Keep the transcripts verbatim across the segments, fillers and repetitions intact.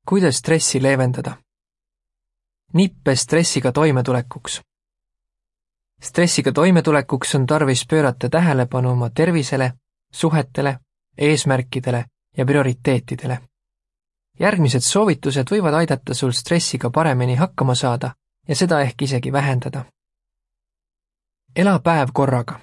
Kuidas stressi leevendada? Nippe stressiga toimetulekuks. Stressiga toimetulekuks on tarvis pöörata tähelepanu oma tervisele, suhetele, eesmärkidele ja prioriteetidele. Järgmised soovitused võivad aidata sul stressiga paremini hakkama saada ja seda ehk isegi vähendada. Ela päev korraga.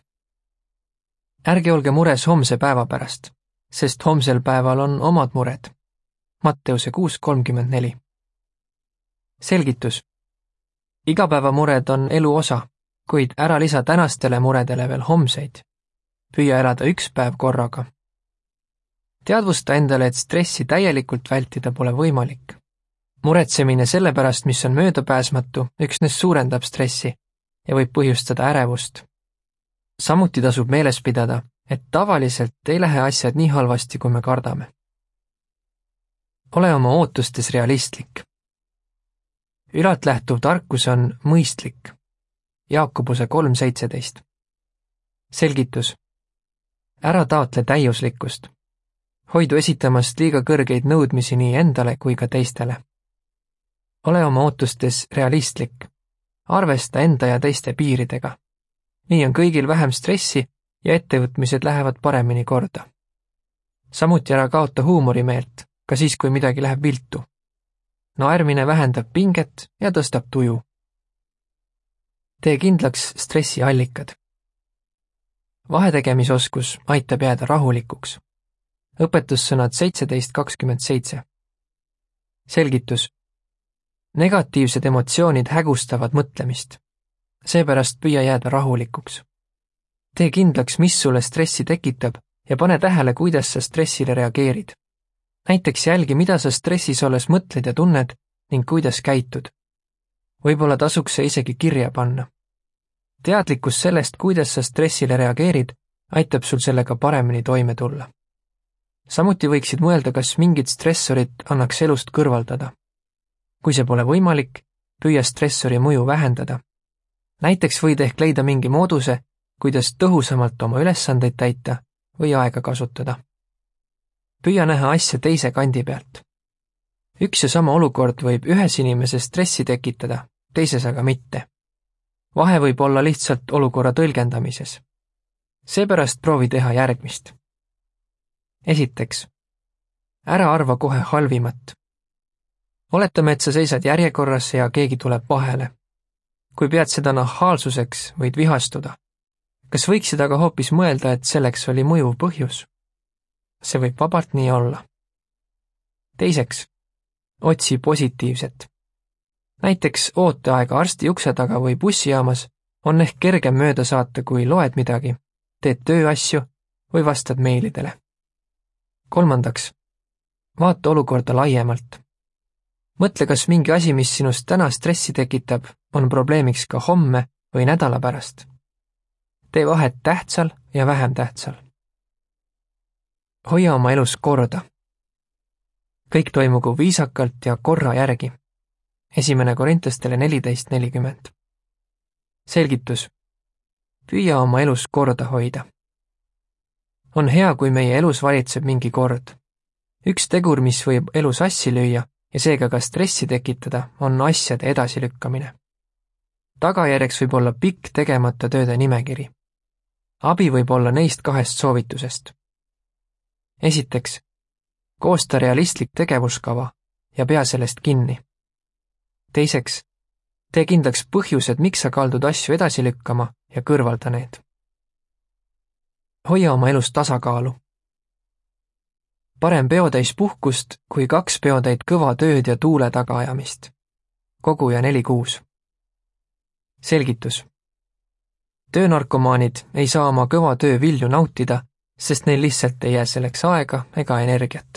Ärge olge mures homse päeva pärast, sest homsel päeval on omad mured. Matteuse kuus kolmkümmend neli. Selgitus. Igapäevamured on elu osa, kuid ära lisa tänastele muredele veel homseid. Püüa elada üks päev korraga. Teadvusta endale, et stressi täielikult vältida pole võimalik. Muretsemine selle pärast, mis on möödapääsmatu, üksnes suurendab stressi ja võib põhjustada ärevust. Samuti tasub meeles pidada, et tavaliselt ei lähe asjad nii halvasti, kui me kardame. Ole oma ootustes realistlik. Ülalt lähtuv tarkus on mõistlik. Jaakobuse kolm seitseteist. Selgitus. Ära taotle täiuslikkust. Hoidu esitamast liiga kõrgeid nõudmisi nii endale kui ka teistele. Ole oma ootustes realistlik. Arvesta enda ja teiste piiridega. Nii on kõigil vähem stressi ja ettevõtmised lähevad paremini korda. Samuti ära kaota huumorimeelt, ka siis, kui midagi läheb viltu. Naermine vähendab pinget ja tõstab tuju. Tee kindlaks stressi allikad. Vahetegemisoskus aitab jääda rahulikuks. Õpetussõnad seitseteist kakskümmend seitse. Selgitus. Negatiivsed emotsioonid hägustavad mõtlemist. Seepärast püüa jääda rahulikuks. Tee kindlaks, mis sulle stressi tekitab ja pane tähele, kuidas sa stressile reageerid. Näiteks jälgi, mida sa stressis olles mõtled ja tunned ning kuidas käitud. Võib-olla tasuks see isegi kirja panna. Teadlikkus sellest, kuidas sa stressile reageerid, aitab sul sellega paremini toime tulla. Samuti võiksid mõelda, kas mingid stressorid annaks elust kõrvaldada. Kui see pole võimalik, püüa stressori mõju vähendada. Näiteks võid ehk leida mingi mooduse, kuidas tõhusamalt oma ülesandeid täita või aega kasutada. Püüa näha asja teise kandi pealt. Üks ja sama olukord võib ühes inimese stressi tekitada, teises aga mitte. Vahe võib olla lihtsalt olukorra tõlgendamises. Seepärast proovi teha järgmist. Esiteks, ära arva kohe halvimat. Oletame, et sa seisad järjekorras ja keegi tuleb vahele. Kui pead seda nahaalsuseks, võid vihastuda. Kas võiksid aga hoopis mõelda, et selleks oli mõjuv põhjus? See võib vabalt nii olla. Teiseks, otsi positiivset. Näiteks ooteaega arsti ukse taga või bussijaamas on ehk kergem mööda saata, kui loed midagi, teed tööasju või vastad meilidele. Kolmandaks, vaata olukorda laiemalt. Mõtle, kas mingi asi, mis sinust täna stressi tekitab, on probleemiks ka homme või nädala pärast. Tee vahet tähtsal ja vähem tähtsal. Hoia oma elus korda. Kõik toimugu viisakalt ja korra järgi. Esimene Korintlastele neliteist nelikümmend. Selgitus. Püüa oma elus korda hoida. On hea, kui meie elus valitseb mingi kord. Üks tegur, mis võib elu sassi lüüa ja seega ka stressi tekitada, on asjade edasilükkamine. Tagajärjeks võib olla pikk tegemata tööde nimekiri. Abi võib olla neist kahest soovitusest. Esiteks, koosta realistlik tegevuskava ja pea sellest kinni. Teiseks, tee kindlaks põhjused, miks sa kaldud asju edasi lükkama ja kõrvalda need. Hoia oma elus tasakaalu. Parem peotäis puhkust kui kaks peotäit kõva tööd ja tuule tagaajamist. Koguja neli kuus. Selgitus. Töönarkomaanid ei saa oma kõva töö vilju nautida, sest neil lihtsalt ei jää selleks aega ega energiat.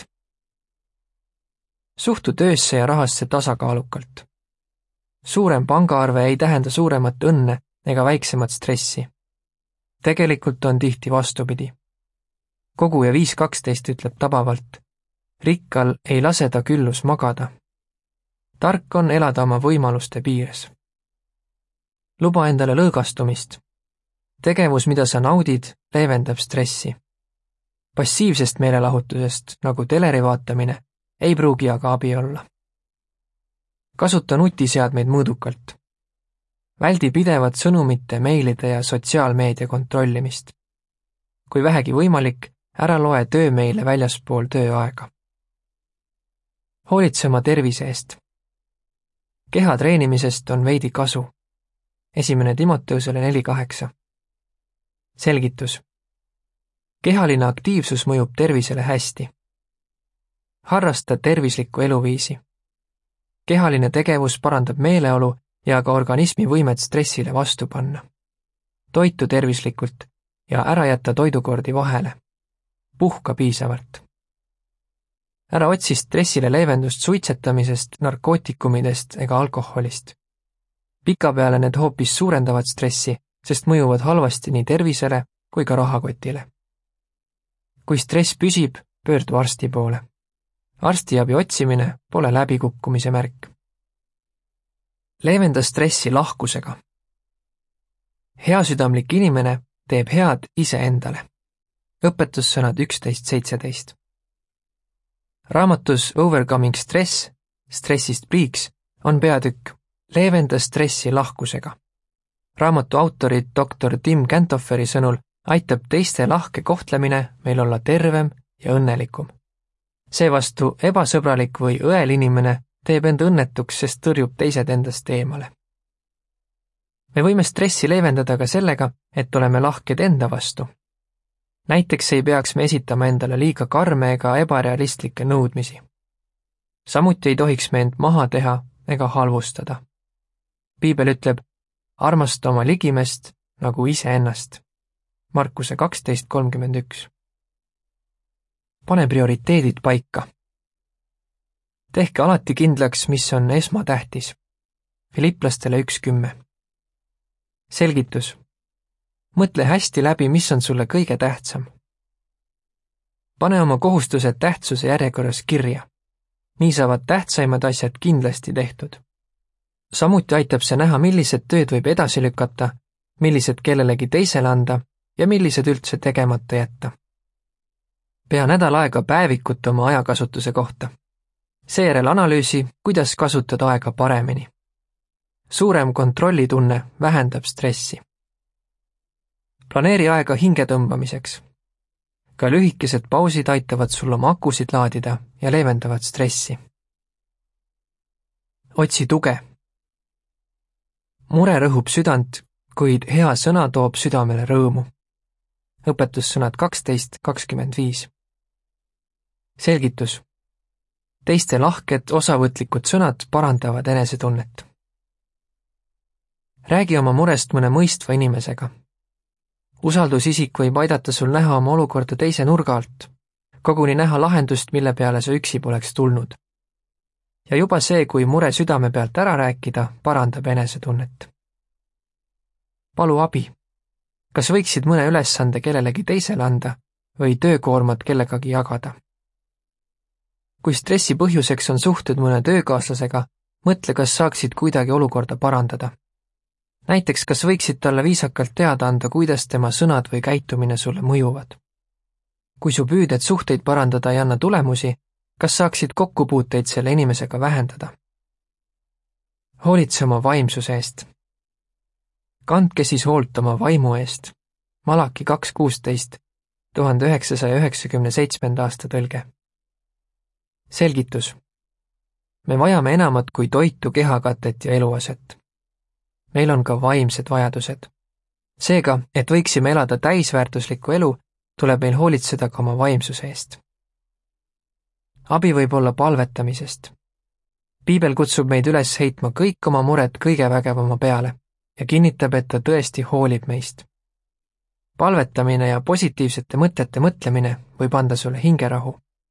Suhtu töösse ja rahasse tasakaalukalt. Suurem pangaarve ei tähenda suuremat õnne ega väiksemat stressi. Tegelikult on tihti vastupidi. Koguja viis kaksteist ütleb tabavalt, rikkal ei lase ta küllus magada. Tark on elada oma võimaluste piires. Luba endale lõõgastumist. Tegevus, mida sa naudid, leevendab stressi. Passiivsest meelelahutusest, nagu teleri vaatamine, ei pruugi aga abi olla. Kasuta nutiseadmeid mõõdukalt. Väldi pidevat sõnumite, meilide ja sotsiaalmeedia kontrollimist. Kui vähegi võimalik, ära loe töömeile väljaspool tööaega. Hoolitse oma tervise eest. Keha treenimisest on veidi kasu. Esimene Timoteusele neli kaheksa. Selgitus. Kehaline aktiivsus mõjub tervisele hästi. Harrasta tervislikku eluviisi. Kehaline tegevus parandab meeleolu ja ka organismi võimet stressile vastu panna. Toitu tervislikult ja ära jätta toidukordi vahele. Puhka piisavalt. Ära otsi stressile leevendust suitsetamisest, narkootikumidest ega alkoholist. Pikapeale need hoopis suurendavad stressi, sest mõjuvad halvasti nii tervisele kui ka rahakotile. Kui stress püsib, pöördu arsti poole. Arstiabi otsimine pole läbikukkumise märk. Leevenda stressi lahkusega. Heasüdamlik inimene teeb head iseendale. Õpetussõnad üksteist seitseteist. Raamatus Overcoming Stress, stressist pliiks, on peatükk Leevenda stressi lahkusega. Raamatu autorid doktor Tim Cantofferi sõnul aitab teiste lahke kohtlemine meil olla tervem ja õnnelikum. Seevastu ebasõbralik või õel inimene teeb end õnnetuks, sest tõrjub teised endast eemale. Me võime stressi leevendada ka sellega, et oleme lahked enda vastu. Näiteks ei peaks me esitama endale liiga karme ega ebarealistlikke nõudmisi. Samuti ei tohiks me end maha teha ega halvustada. Piibel ütleb, armasta oma ligimest nagu iseennast. Markuse kaksteist kolmkümmend üks. Pane prioriteedid paika. Tehke alati kindlaks, mis on esmatähtis. Filiplastele üks kümme. Selgitus. Mõtle hästi läbi, mis on sulle kõige tähtsam. Pane oma kohustused tähtsuse järjekorras kirja. Nii saavad tähtsaimad asjad kindlasti tehtud. Samuti aitab see näha, millised tööd võib edasi lükata, millised kellelegi teisele anda ja millised üldse tegemata jätta. Pea nädal aega päevikut oma ajakasutuse kohta. Seejärel analüüsi, kuidas kasutada aega paremini. Suurem kontrollitunne vähendab stressi. Planeeri aega hinge tõmbamiseks. Ka lühikesed pausid aitavad sul oma akusid laadida ja leevendavad stressi. Otsi tuge. Mure rõhub südant, kuid hea sõna toob südamele rõõmu. Õpetussõnad kaksteist kakskümmend viis. Selgitus. Teiste lahked, osavõtlikud sõnad parandavad enesetunnet. Räägi oma murest mõne mõistva inimesega. Usaldusisik võib aidata sul näha oma olukorda teise nurga alt, koguni näha lahendust, mille peale sa üksi poleks tulnud. Ja juba see, kui mure südame pealt ära rääkida, parandab enesetunnet. Palu abi. Kas võiksid mõne ülesande kellelegi teisele anda või töökoormat kellegagi jagada? Kui stressi põhjuseks on suhted mõne töökaaslasega, mõtle, kas saaksid kuidagi olukorda parandada. Näiteks, kas võiksid talle viisakalt teada anda, kuidas tema sõnad või käitumine sulle mõjuvad. Kui su püüded suhteid parandada ei anna tulemusi, kas saaksid kokkupuuteid selle inimesega vähendada? Hoolitse oma vaimsuse eest. Kandke siis hoolt oma vaimu eest. Malaki kaks kuusteist, tuhande üheksasaja üheksakümne seitsmenda aasta tõlge. Selgitus. Me vajame enamat kui toitu, kehakatet ja eluaset. Meil on ka vaimsed vajadused. Seega, et võiksime elada täisväärtuslikku elu, tuleb meil hoolitseda ka oma vaimsuse eest. Abi võib olla palvetamisest. Piibel kutsub meid üles heitma kõik oma mured kõige vägevama peale ja kinnitab, et ta tõesti hoolib meist. Palvetamine ja positiivsete mõtete mõtlemine võib anda sulle hingerahu.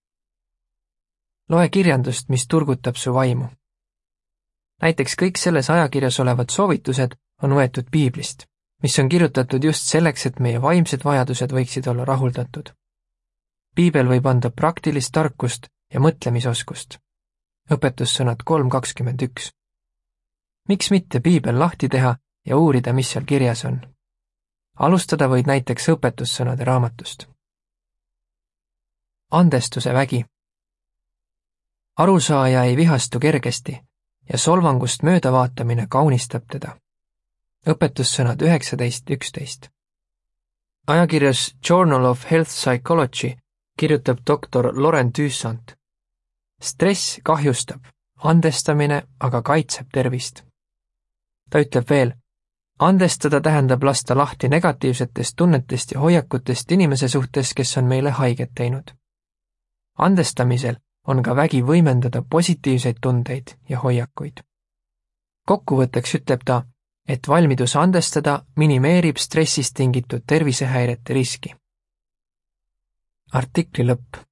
Loe kirjandust, mis turgutab su vaimu. Näiteks kõik selles ajakirjas olevad soovitused on võetud Piiblist, mis on kirjutatud just selleks, et meie vaimsed vajadused võiksid olla rahuldatud. Piibel võib anda praktilist tarkust ja mõtlemisoskust. Õpetussõnad kolm kakskümmend üks. Miks mitte Piibel lahti teha ja uurida, mis seal kirjas on? Alustada võid näiteks õpetussõnade raamatust. Andestuse vägi. Arusaaja ei vihastu kergesti, ja solvangust möödavaatamine kaunistab teda. Õpetussõnad üheksateist üksteist. Ajakirjas Journal of Health Psychology kirjutab doktor Loren Tüüssant. Stress kahjustab, andestamine aga kaitseb tervist. Ta ütleb veel, andestada tähendab lasta lahti negatiivsetest tunnetest ja hoiakutest inimese suhtes, kes on meile haiget teinud. Andestamisel on ka vägi võimendada positiivseid tundeid ja hoiakuid. Kokkuvõtteks ütleb ta, et valmidus andestada minimeerib stressist tingitud tervisehäirete riski. Artikli lõpp.